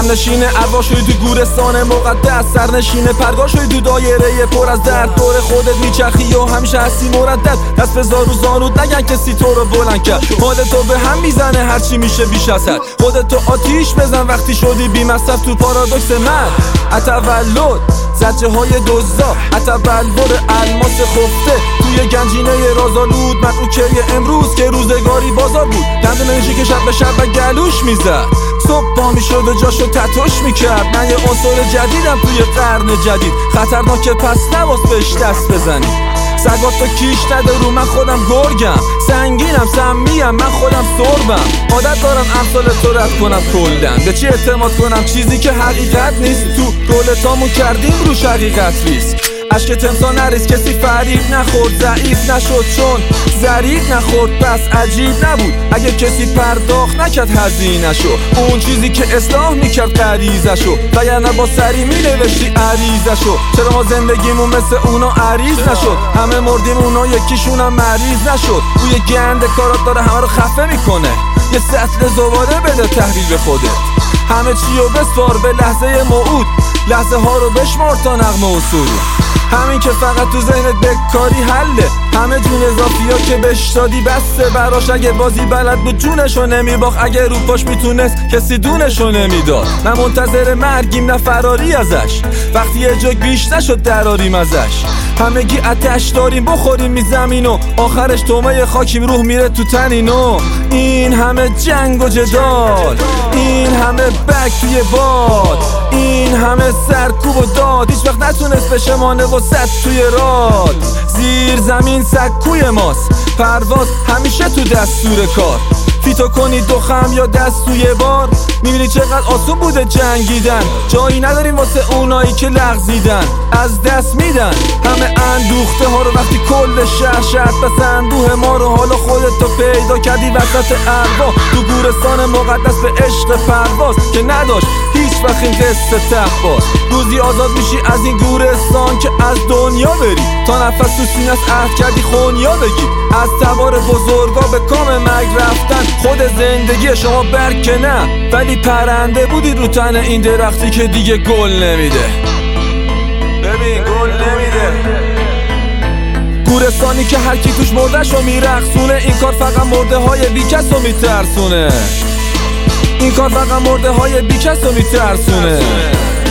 همنشین ارواح شدی تو گورستان مقدس، سرنشین پرگاه شدی تو دایره پر از درد. دور خودت میچرخی و همیشه هستی مردد، دست به زارو زانود نگن کسی تو رو بلند کرد. حالتو به هم میزنه هرچی میشه بیش از حد، خودتو آتیش بزن وقتی شدی بی مصرف تو پارادوکس من. اتولد زجه های دزدا، اتبلور الماس خفته توی گنجینه رازآلود، مدعوکه امروز که روزگاری بازار بود. دندونشی که شب به شب و گلوش میزد، صبح پا میشد و جاشو تتوش میکرد. من یه عنصر جدیدم توی قرن جدید، خطرناکه پس نواز بهش دست بزنی. سگاتو کیش نده رو من خودم گرگم، سنگینم سمیم من خودم سربم. عادت دارم امثال تو رد کنم کلن، به چی اعتماد کنم چیزی که حقیقت نیست. تو رولتامون کردیم روش حقیقت ریسک، عشق تمسا نریز کسی فریب نخورد، ضعیف نشد چون ظریف نخورد. پس عجیب نبود اگه کسی پرداخت نکرد هزینه شو، اون چیزی که اصلاح میکرد غریزه شو، وگرنه با سری مینوشتی عریضه شو. چرا ما زندگیمون مثل اونا عریض نشد؟ همه مردیم اونا یکیشونم مریض نشد. بوی گند کارات داره همه رو خفه میکنه، یه سطل زباله بده تحویل به خودت. همه چیو بسپار به لحظه موعود، لحظه ها رو بشمار تا نغمه و سرود. همین که فقط تو ذهنت بکاری حله، همه جون اضافی ها که بهش دادی بسته براش. اگه بازی بلد بود جونشو نمیباخت، اگه رو پاش میتونست کسی دونشو نمیداد. نه منتظر مرگیم نه فراری ازش، وقتی یه جوک بیش نشد دراریم ازش. همگی آتش داریم بخوریم می زمینو، آخرش تومه خاکیم روح میره تو تنینو. این همه جنگ و جدال، این همه بک توی باد، این همه سرکوب و داد، هیچ وقت نتونست بشه مانه و صد توی راد. زیر زمین سکوی ماست، پرواز همیشه تو دستور کار. فیتو کنی دو خم یا دست توی بار، میبینی چقدر آسون بوده جنگیدن. جایی نداریم واسه اونایی که لغزیدن، از دست میدن همه اندوخته ها رو. وقتی کل شهر شد پس اندوه ما رو، حالا خودتو پیدا کردی وسط ارواح تو گورستان مقدس به عشق پرواز که نداشت هیچ وقت این قصه تحباز. روزی آزاد میشی از این گورستان که از دنیا بری، تا نفس تو سینه‌ات عهد کردی خونیا بگی. از تبار بزرگا به کام مرگ رفتن، خود زندگی شما برگ که نه، ولی پرنده بودی رو تن این درختی که دیگه گل نمیده. ببین گل نمیده. گورستانی که هر کی توش مرده‌شو میرقصونه، این کار فقط مرده های بیکسو میترسونه. این کار فقط مرده های بیکسو میترسونه.